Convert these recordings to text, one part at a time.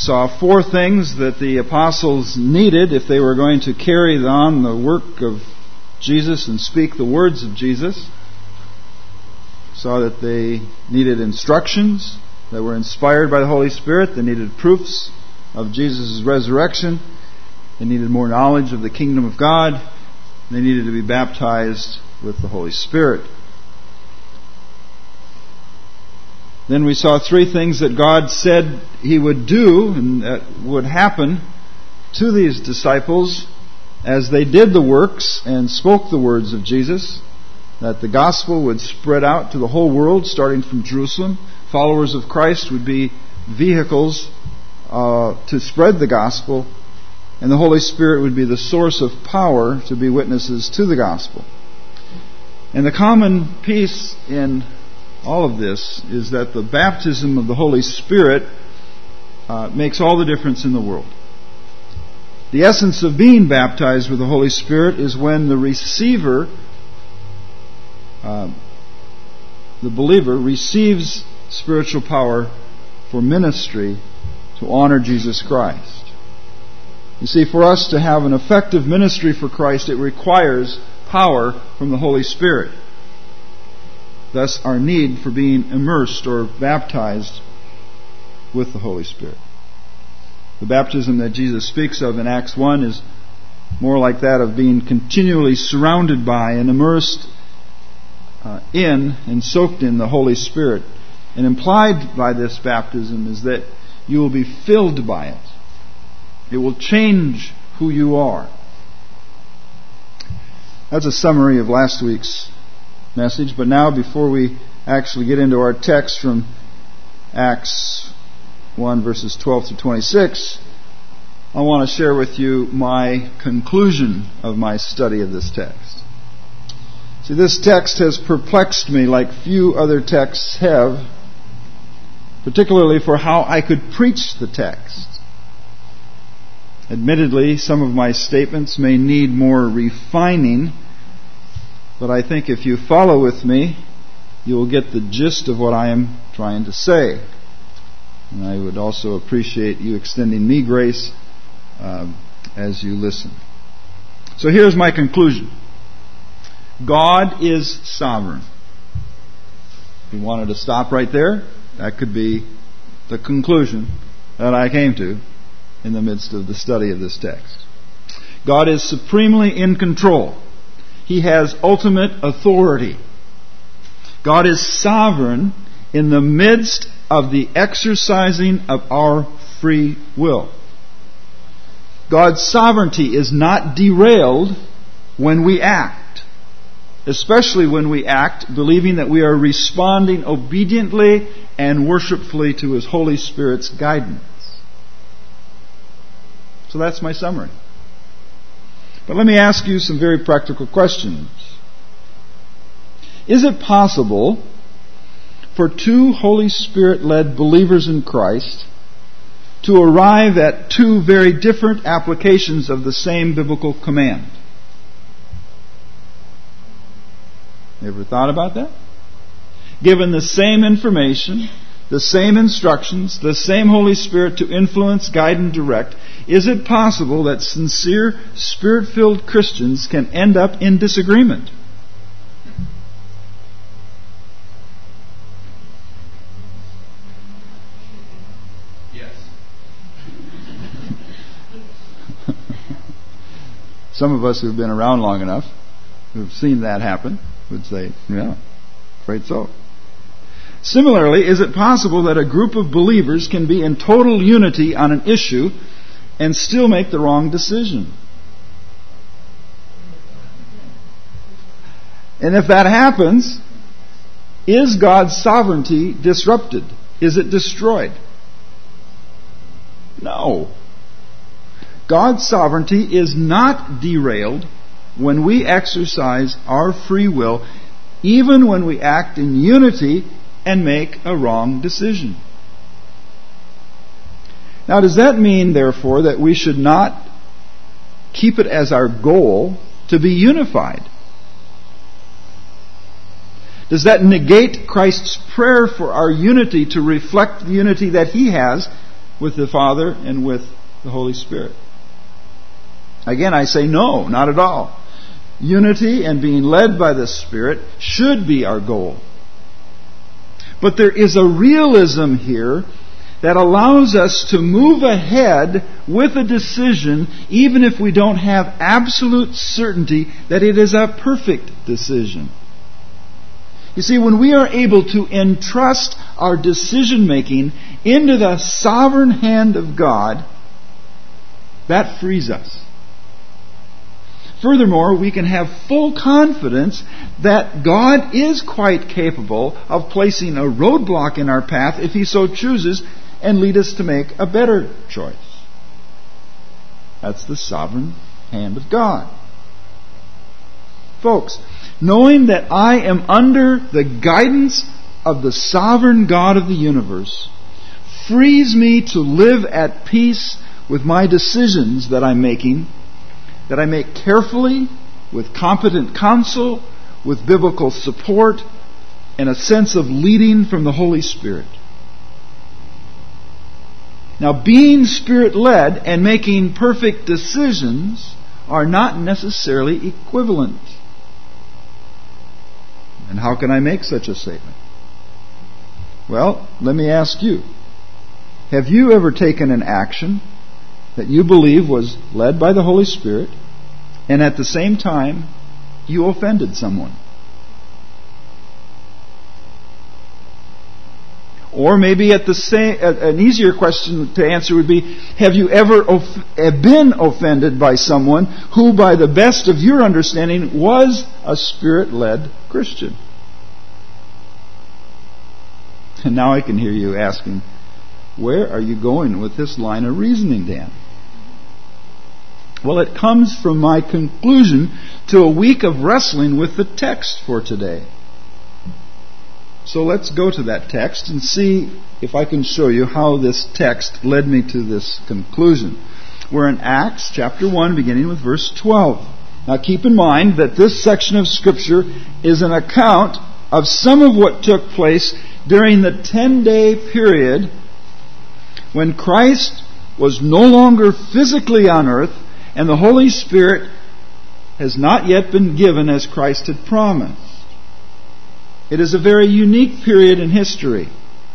saw four things that the apostles needed if they were going to carry on the work of Jesus and speak the words of Jesus. Saw that they needed instructions that were inspired by the Holy Spirit. They needed proofs of Jesus' resurrection. They needed more knowledge of the kingdom of God. They needed to be baptized with the Holy Spirit. Then we saw three things that God said He would do and that would happen to these disciples as they did the works and spoke the words of Jesus. That the gospel would spread out to the whole world, starting from Jerusalem. Followers of Christ would be vehicles to spread the gospel, and the Holy Spirit would be the source of power to be witnesses to the gospel. And the common piece in all of this is that the baptism of the Holy Spirit makes all the difference in the world. The essence of being baptized with the Holy Spirit is when the receiver, the believer, receives spiritual power for ministry to honor Jesus Christ. You see, for us to have an effective ministry for Christ, it requires power from the Holy Spirit. Thus, our need for being immersed or baptized with the Holy Spirit. The baptism that Jesus speaks of in Acts 1 is more like that of being continually surrounded by and immersed in and soaked in the Holy Spirit. And implied by this baptism is that you will be filled by it. It will change who you are. That's a summary of last week's message. But now, before we actually get into our text from Acts 1 verses 12 to 26, I want to share with you my conclusion of my study of this text. See, this text has perplexed me like few other texts have, particularly for how I could preach the text. Admittedly, some of my statements may need more refining, but I think if you follow with me, you will get the gist of what I am trying to say. And I would also appreciate you extending me grace as you listen. So here's my conclusion. God is sovereign. If you wanted to stop right there, that could be the conclusion that I came to in the midst of the study of this text. God is supremely in control. He has ultimate authority. God is sovereign in the midst of the exercising of our free will. God's sovereignty is not derailed when we act, especially when we act believing that we are responding obediently and worshipfully to His Holy Spirit's guidance. So that's my summary. But let me ask you some very practical questions. Is it possible for two Holy Spirit-led believers in Christ to arrive at two very different applications of the same biblical command? You ever thought about that? Given the same information, the same instructions, the same Holy Spirit to influence, guide, and direct, is it possible that sincere, Spirit-filled Christians can end up in disagreement? Yes. Some of us who've been around long enough, who've seen that happen, would say, yeah, afraid so. Similarly, is it possible that a group of believers can be in total unity on an issue and still make the wrong decision? And if that happens, is God's sovereignty disrupted? Is it destroyed? No. God's sovereignty is not derailed when we exercise our free will, even when we act in unity and make a wrong decision. Now, does that mean, therefore, that we should not keep it as our goal to be unified? Does that negate Christ's prayer for our unity to reflect the unity that He has with the Father and with the Holy Spirit? Again, I say no, not at all. Unity and being led by the Spirit should be our goal. But there is a realism here that allows us to move ahead with a decision even if we don't have absolute certainty that it is a perfect decision. You see, when we are able to entrust our decision making into the sovereign hand of God, that frees us. Furthermore, we can have full confidence that God is quite capable of placing a roadblock in our path if He so chooses and lead us to make a better choice. That's the sovereign hand of God. Folks, knowing that I am under the guidance of the sovereign God of the universe frees me to live at peace with my decisions that I'm making, that I make carefully, with competent counsel, with biblical support, and a sense of leading from the Holy Spirit. Now, being Spirit-led and making perfect decisions are not necessarily equivalent. And how can I make such a statement? Well, let me ask you. Have you ever taken an action that you believe was led by the Holy Spirit, and at the same time you offended someone? Or maybe an easier question to answer would be, have you ever been offended by someone who, by the best of your understanding, was a Spirit-led Christian? And now I can hear you asking, where are you going with this line of reasoning, Dan? Well, it comes from my conclusion to a week of wrestling with the text for today. So let's go to that text and see if I can show you how this text led me to this conclusion. We're in Acts chapter 1, beginning with verse 12. Now keep in mind that this section of Scripture is an account of some of what took place during the 10-day period when Christ was no longer physically on earth and the Holy Spirit has not yet been given as Christ had promised. It is a very unique period in history.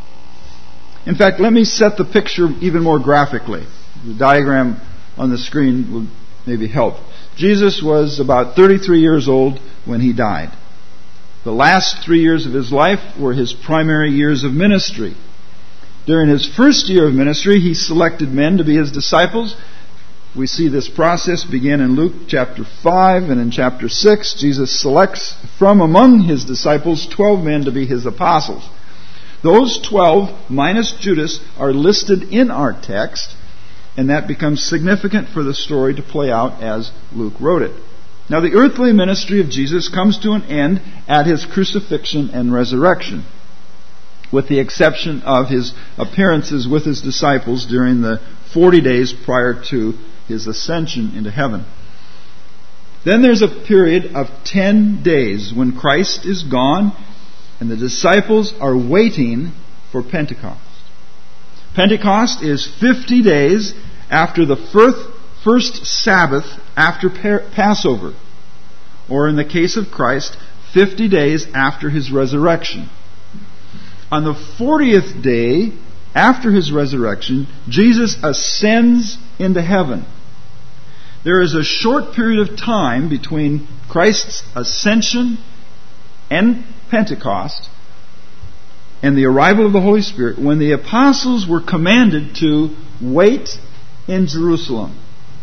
In fact, let me set the picture even more graphically. The diagram on the screen will maybe help. Jesus was about 33 years old when He died. The last 3 years of His life were His primary years of ministry. During His first year of ministry, He selected men to be His disciples. We see this process begin in Luke chapter 5, and in chapter 6, Jesus selects from among His disciples 12 men to be His apostles. Those 12, minus Judas, are listed in our text, and that becomes significant for the story to play out as Luke wrote it. Now, the earthly ministry of Jesus comes to an end at His crucifixion and resurrection, with the exception of His appearances with His disciples during the 40 days prior to His ascension into heaven. Then there's a period of 10 days when Christ is gone and the disciples are waiting for Pentecost. Pentecost is 50 days after the first Sabbath after Passover, or in the case of Christ, 50 days after His resurrection. On the 40th day after His resurrection, Jesus ascends into heaven. There is a short period of time between Christ's ascension and Pentecost and the arrival of the Holy Spirit when the apostles were commanded to wait in Jerusalem.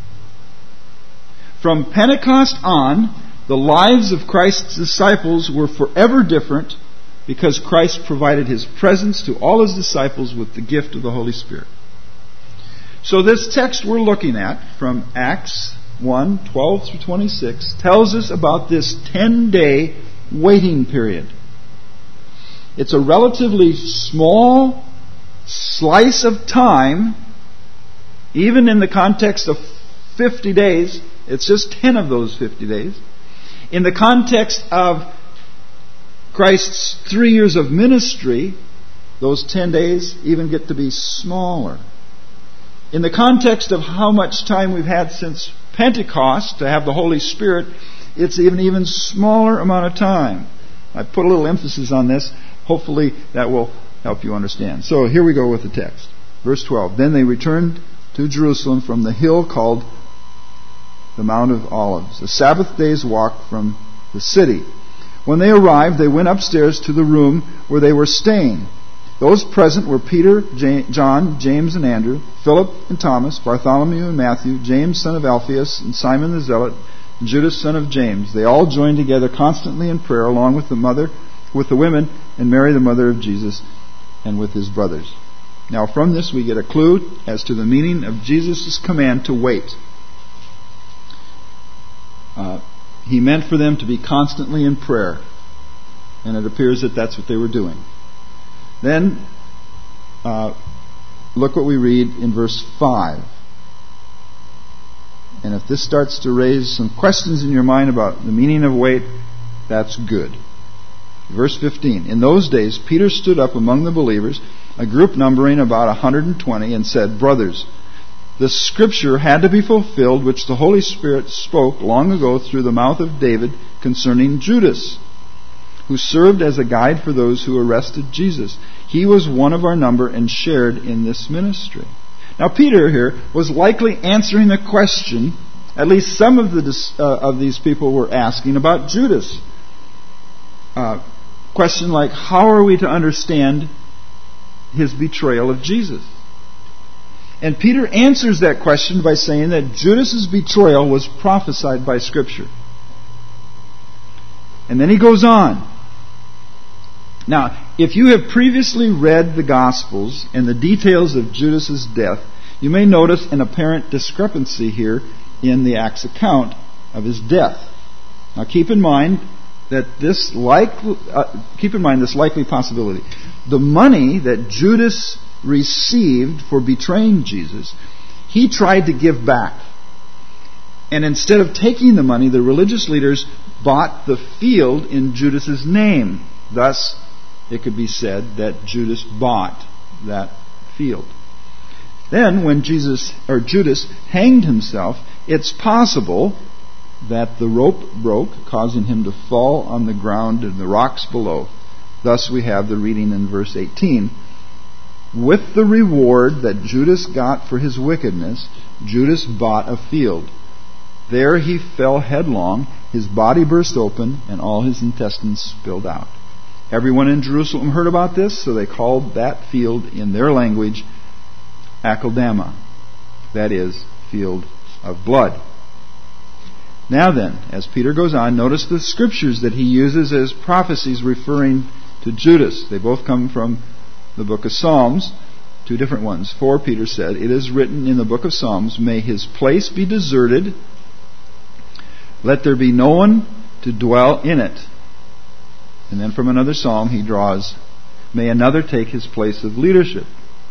From Pentecost on, the lives of Christ's disciples were forever different because Christ provided His presence to all His disciples with the gift of the Holy Spirit. So this text we're looking at from Acts 1, 12 through 26 tells us about this 10-day waiting period. It's a relatively small slice of time, even in the context of 50 days. It's just 10 of those 50 days. In the context of Christ's 3 years of ministry, those 10 days even get to be smaller. in the context of how much time we've had since Pentecost to have the Holy Spirit, it's an even smaller amount of time. I put a little emphasis on this. Hopefully that will help you understand. So here we go with the text. Verse 12. Then they returned to Jerusalem from the hill called the Mount of Olives, a Sabbath day's walk from the city. When they arrived, they went upstairs to the room where they were staying. Those present were Peter, John, James and Andrew, Philip and Thomas, Bartholomew and Matthew, James son of Alphaeus, and Simon the Zealot, and Judas son of James. They all joined together constantly in prayer, along with the women, and Mary the mother of Jesus, and with his brothers. Now from this we get a clue as to the meaning of Jesus' command to wait. He meant for them to be constantly in prayer, and it appears that that's what they were doing. Then, look what we read in verse 5. And if this starts to raise some questions in your mind about the meaning of wait, that's good. Verse 15. In those days, Peter stood up among the believers, a group numbering about 120, and said, Brothers, the scripture had to be fulfilled which the Holy Spirit spoke long ago through the mouth of David concerning Judas, who served as a guide for those who arrested Jesus. He was one of our number and shared in this ministry. Now Peter here was likely answering a question, at least some of these people were asking about Judas. Question like, how are we to understand his betrayal of Jesus? And Peter answers that question by saying that Judas' betrayal was prophesied by Scripture. And then he goes on. Now, if you have previously read the Gospels and the details of Judas' death, you may notice an apparent discrepancy here in the Acts account of his death. Now, keep in mind this likely possibility. The money that Judas received for betraying Jesus, he tried to give back. And instead of taking the money, the religious leaders bought the field in Judas' name. Thus, it could be said that Judas bought that field. Then, when Judas hanged himself, it's possible that the rope broke, causing him to fall on the ground and the rocks below. Thus, we have the reading in verse 18. With the reward that Judas got for his wickedness, Judas bought a field. There he fell headlong, his body burst open, and all his intestines spilled out. Everyone in Jerusalem heard about this, so they called that field in their language Akeldama, that is, field of blood. Now then, as Peter goes on, notice the scriptures that he uses as prophecies referring to Judas. They both come from the book of Psalms, two different ones. For, Peter said, it is written in the book of Psalms, may his place be deserted, let there be no one to dwell in it. And then from another psalm he draws, may another take his place of leadership.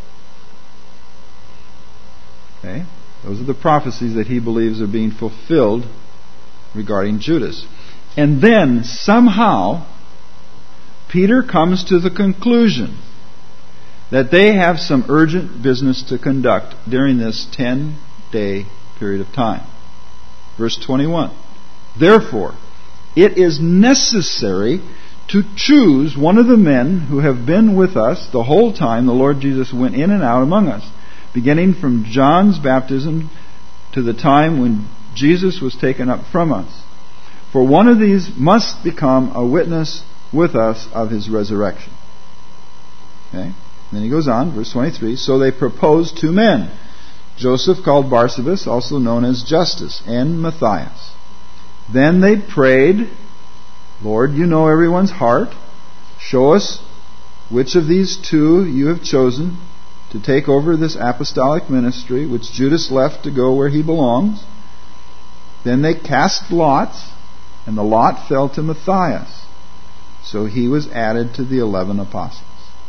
Okay? Those are the prophecies that he believes are being fulfilled regarding Judas. And then, somehow, Peter comes to the conclusion that they have some urgent business to conduct during this 10-day period of time. Verse 21. Therefore, it is necessary to choose one of the men who have been with us the whole time the Lord Jesus went in and out among us, beginning from John's baptism to the time when Jesus was taken up from us. For one of these must become a witness with us of his resurrection. Okay? Then he goes on, verse 23. So they proposed two men, Joseph called Barsabas, also known as Justus, and Matthias. Then they prayed, Lord, you know everyone's heart. Show us which of these two you have chosen to take over this apostolic ministry, which Judas left to go where he belongs. Then they cast lots, and the lot fell to Matthias. So he was added to the 11 apostles.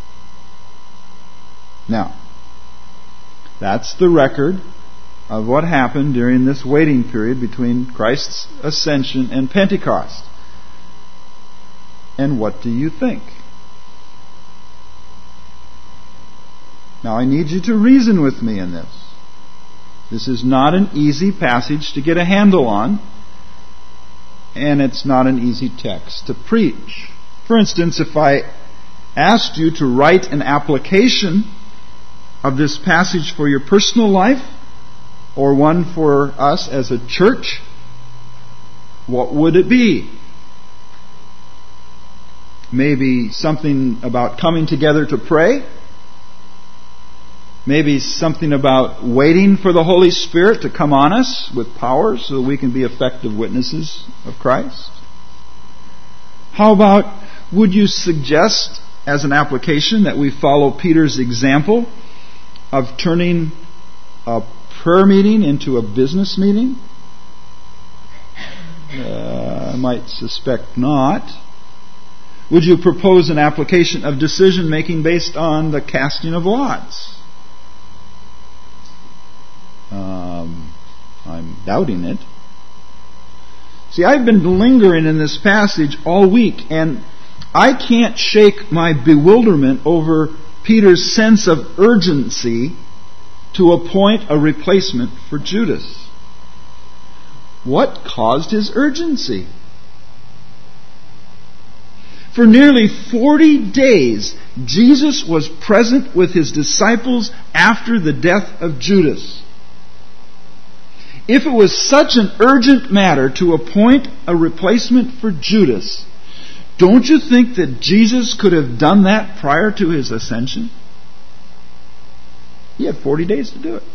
Now, that's the record of what happened during this waiting period between Christ's ascension and Pentecost. And what do you think? Now I need you to reason with me in this. This is not an easy passage to get a handle on, and it's not an easy text to preach. For instance, if I asked you to write an application of this passage for your personal life, or one for us as a church, what would it be? Maybe something about coming together to pray. Maybe something about waiting for the Holy Spirit to come on us with power so that we can be effective witnesses of Christ. How about, would you suggest as an application that we follow Peter's example of turning a prayer meeting into a business meeting? I might suspect not. Would you propose an application of decision making based on the casting of lots? I'm doubting it. See, I've been lingering in this passage all week, and I can't shake my bewilderment over Peter's sense of urgency to appoint a replacement for Judas. What caused his urgency? For nearly 40 days, Jesus was present with his disciples after the death of Judas. If it was such an urgent matter to appoint a replacement for Judas, don't you think that Jesus could have done that prior to his ascension? He had 40 days to do it.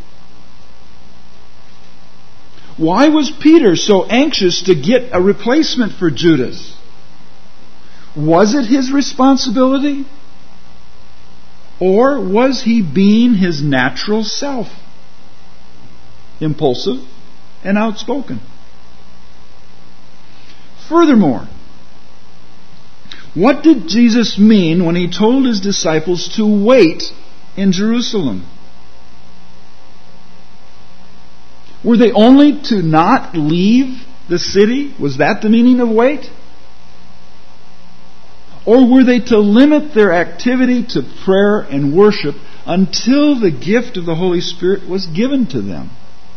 Why was Peter so anxious to get a replacement for Judas? Was it his responsibility? Or was he being his natural self? Impulsive and outspoken. Furthermore, what did Jesus mean when he told his disciples to wait in Jerusalem? Were they only to not leave the city? Was that the meaning of wait? Or were they to limit their activity to prayer and worship until the gift of the Holy Spirit was given to them?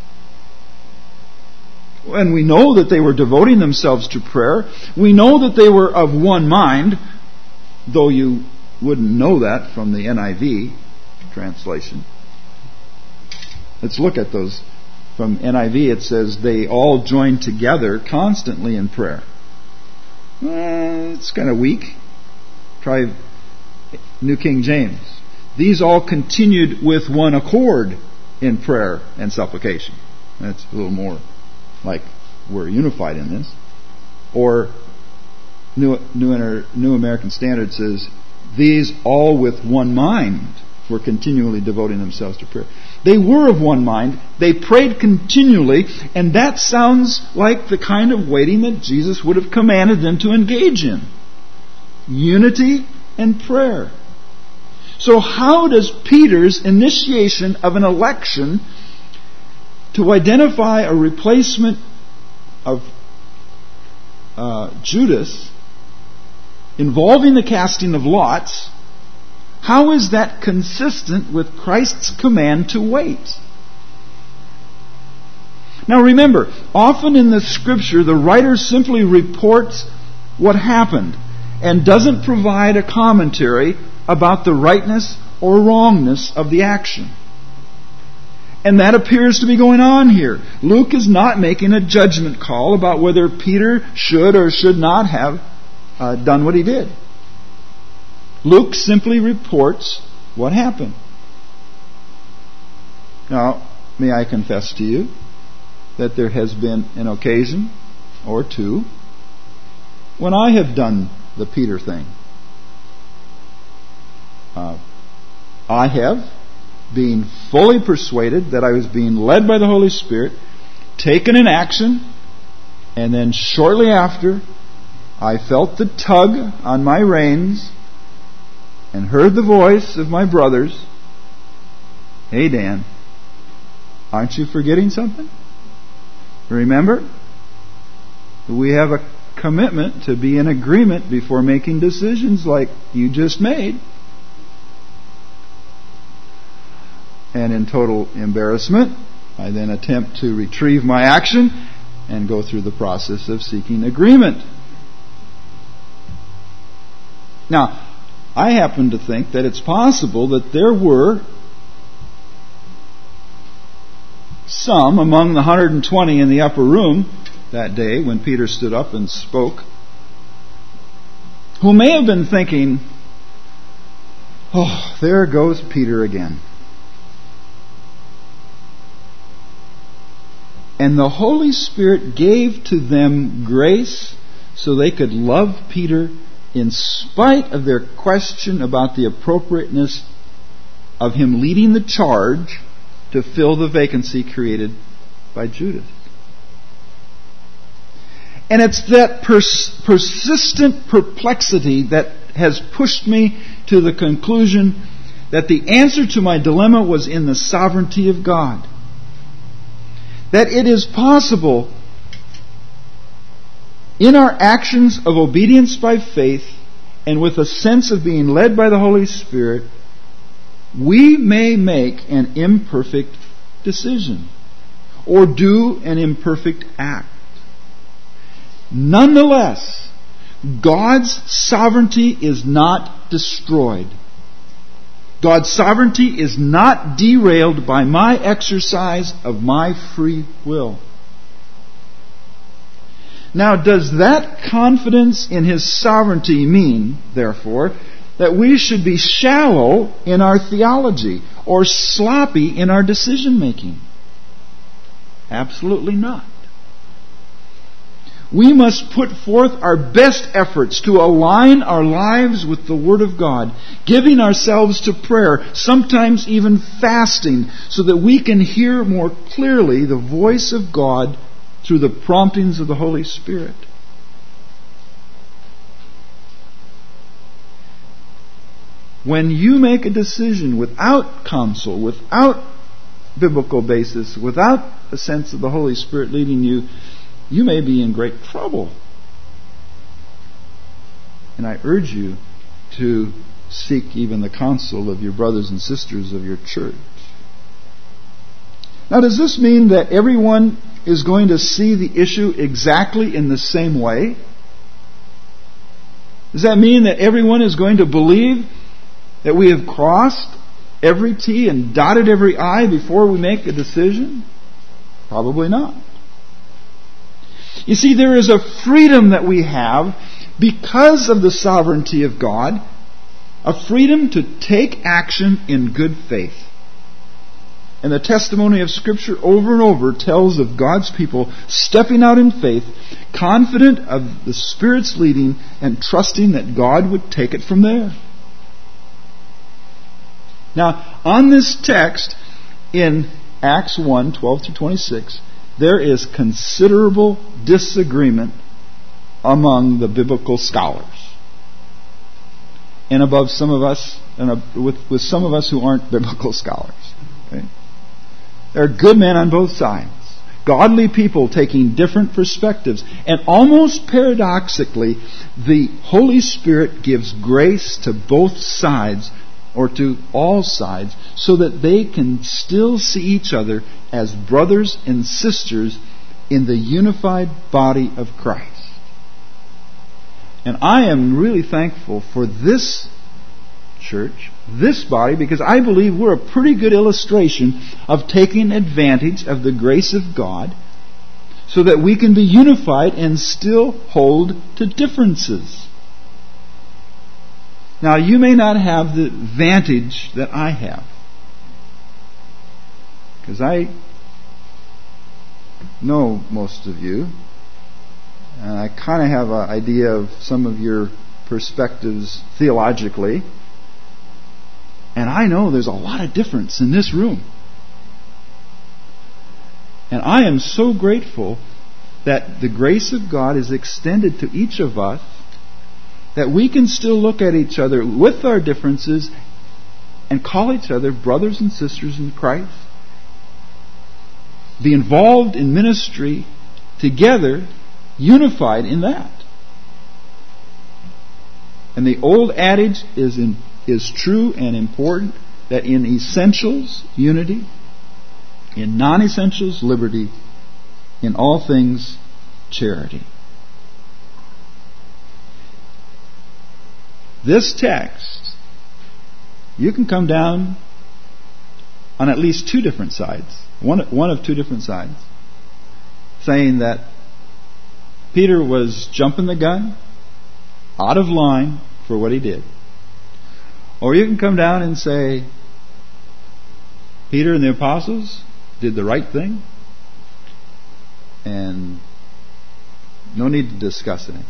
And we know that they were devoting themselves to prayer. We know that they were of one mind, though you wouldn't know that from the NIV translation. Let's look at those. From NIV it says, they all joined together constantly in prayer. It's kind of weak. Try New King James. These all continued with one accord in prayer and supplication. That's a little more like we're unified in this. Or New American Standard says, these all with one mind were continually devoting themselves to prayer. They were of one mind. They prayed continually, and that sounds like the kind of waiting that Jesus would have commanded them to engage in. Unity and prayer. So how does Peter's initiation of an election to identify a replacement of Judas involving the casting of lots, how is that consistent with Christ's command to wait? Now remember, often in the Scripture the writer simply reports what happened and doesn't provide a commentary about the rightness or wrongness of the action. And that appears to be going on here. Luke is not making a judgment call about whether Peter should or should not have done what he did. Luke simply reports what happened. Now, may I confess to you that there has been an occasion or two when I have done the Peter thing. I have, being fully persuaded that I was being led by the Holy Spirit, taken an action, and then shortly after, I felt the tug on my reins and heard the voice of my brothers. Hey Dan, aren't you forgetting something? Remember, we have a commitment to be in agreement before making decisions like you just made. And in total embarrassment, I then attempt to retrieve my action and go through the process of seeking agreement. Now, I happen to think that it's possible that there were some among the 120 in the upper room that day when Peter stood up and spoke, who may have been thinking, "Oh, there goes Peter again." And the Holy Spirit gave to them grace so they could love Peter in spite of their question about the appropriateness of him leading the charge to fill the vacancy created by Judas. And it's that persistent perplexity that has pushed me to the conclusion that the answer to my dilemma was in the sovereignty of God. That it is possible in our actions of obedience by faith and with a sense of being led by the Holy Spirit, we may make an imperfect decision or do an imperfect act. Nonetheless, God's sovereignty is not destroyed. God's sovereignty is not derailed by my exercise of my free will. Now, does that confidence in His sovereignty mean, therefore, that we should be shallow in our theology or sloppy in our decision making? Absolutely not. We must put forth our best efforts to align our lives with the Word of God, giving ourselves to prayer, sometimes even fasting, so that we can hear more clearly the voice of God through the promptings of the Holy Spirit. When you make a decision without counsel, without biblical basis, without a sense of the Holy Spirit leading you, you may be in great trouble. And I urge you to seek even the counsel of your brothers and sisters of your church. Now, does this mean that everyone is going to see the issue exactly in the same way? Does that mean that everyone is going to believe that we have crossed every T and dotted every I before we make a decision? Probably not. You see, there is a freedom that we have because of the sovereignty of God, a freedom to take action in good faith. And the testimony of Scripture over and over tells of God's people stepping out in faith, confident of the Spirit's leading and trusting that God would take it from there. Now, on this text in Acts 1, 12 through 26, there is considerable disagreement among the biblical scholars. And above some of us, with some of us who aren't biblical scholars. Okay? There are good men on both sides. Godly people taking different perspectives. And almost paradoxically, the Holy Spirit gives grace to both sides, or to all sides, so that they can still see each other as brothers and sisters in the unified body of Christ. And I am really thankful for this church, this body, because I believe we're a pretty good illustration of taking advantage of the grace of God so that we can be unified and still hold to differences. Now, you may not have the advantage that I have, because I know most of you, and I kind of have an idea of some of your perspectives theologically, and I know there's a lot of difference in this room. And I am so grateful that the grace of God is extended to each of us, that we can still look at each other with our differences and call each other brothers and sisters in Christ. Be involved in ministry together, unified in that. And the old adage is true and important, that in essentials, unity, In non-essentials, liberty. In all things, charity. This text, you can come down on at least two different sides. One of two different sides. Saying that Peter was jumping the gun, out of line for what he did. Or you can come down and say, Peter and the apostles did the right thing, and no need to discuss anything.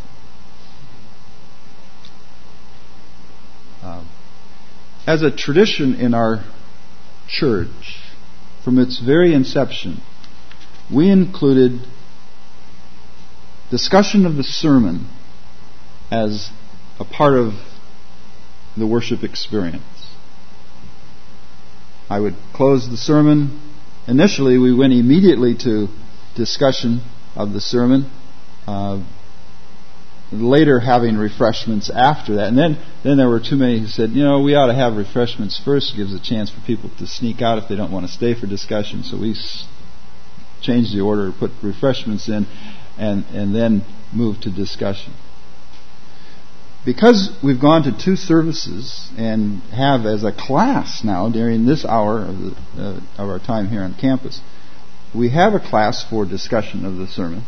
As a tradition in our church, from its very inception, we included discussion of the sermon as a part of the worship experience. I would close the sermon. Initially, we went immediately to discussion of the sermon. Later, having refreshments after that. And then there were too many who said, we ought to have refreshments first. It gives a chance for people to sneak out if they don't want to stay for discussion. So we changed the order, put refreshments in, and then moved to discussion. Because we've gone to two services and have as a class now during this hour of our time here on campus, we have a class for discussion of the sermon.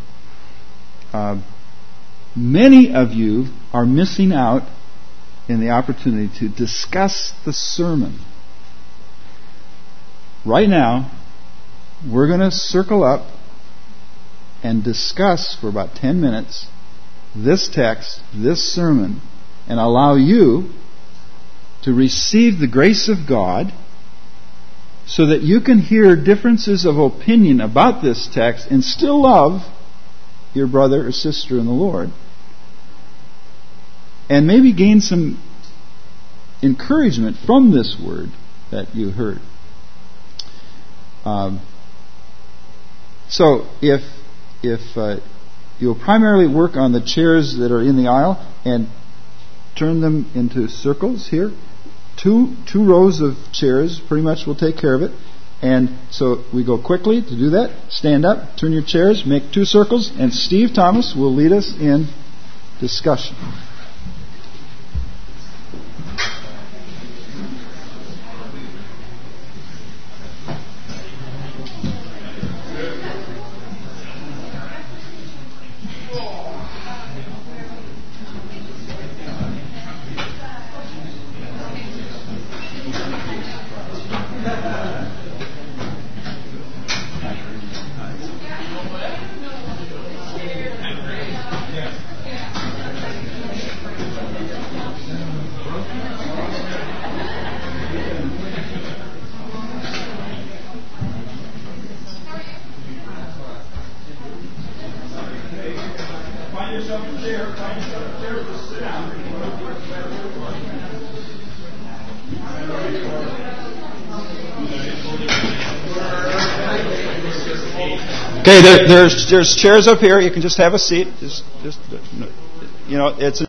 Many of you are missing out in the opportunity to discuss the sermon. Right now, we're going to circle up and discuss for about 10 minutes this text, this sermon, and allow you to receive the grace of God so that you can hear differences of opinion about this text and still love your brother or sister in the Lord, and maybe gain some encouragement from this word that you heard. So if you'll primarily work on the chairs that are in the aisle and turn them into circles here, two rows of chairs pretty much will take care of it. And so we go quickly to do that. Stand up, turn your chairs, make two circles, and Steve Thomas will lead us in discussion. Okay, there's chairs up here. You can just have a seat. It's